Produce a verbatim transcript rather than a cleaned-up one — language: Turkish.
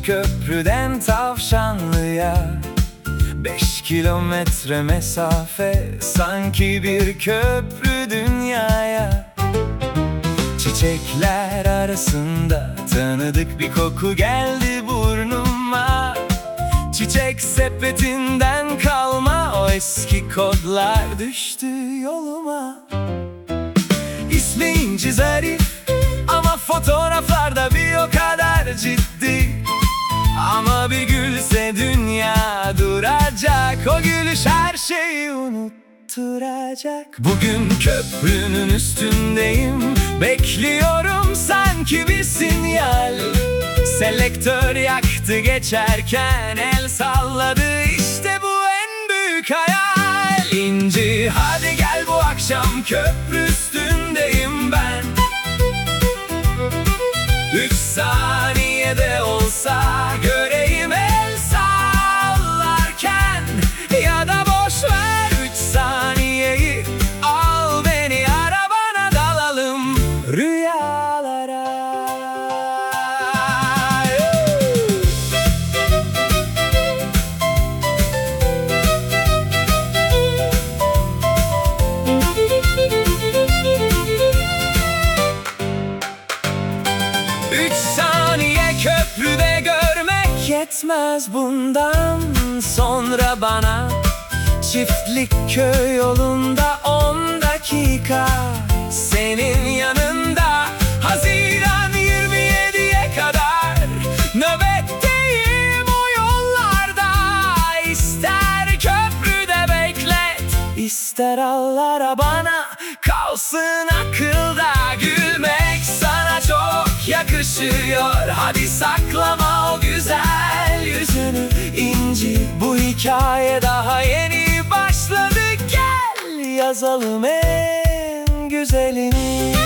Taş köprüden Tavşanlı'ya Beş kilometre mesafe, sanki bir köprü dünyaya. Çiçekler arasında tanıdık bir koku geldi burnuma. Çiçek sepetinden kalma o eski kodlar düştü yoluma. İsmi İnci zarif ama fotoğraflarda bir o kadar ciddi. Ama bir gülse dünya duracak, o gülüş her şeyi unutturacak. Bugün köprünün üstündeyim, bekliyorum sanki bir sinyal. Selektör yaktı geçerken, el salladı, işte bu en büyük hayal. İnci hadi gel, bu akşam köprü üstündeyim ben. Üç saniyede olsa göreyim el sallarken. Ya da boş ver üç saniyeyi, al beni arabana, dalalım rüyalara. Üç saniye köprüde görmek yetmez bundan sonra bana. Çiftlik köy yolunda on dakika senin yanında. Haziran yirmi yediye kadar nöbetteyim o yollarda. İster köprüde beklet, ister al arabana, kalsın akılda gülmek sana çok yakışıyor. Hadi saklama o güzel yüzünü İnci, bu hikaye daha yeni başladı. Gel yazalım en güzelini.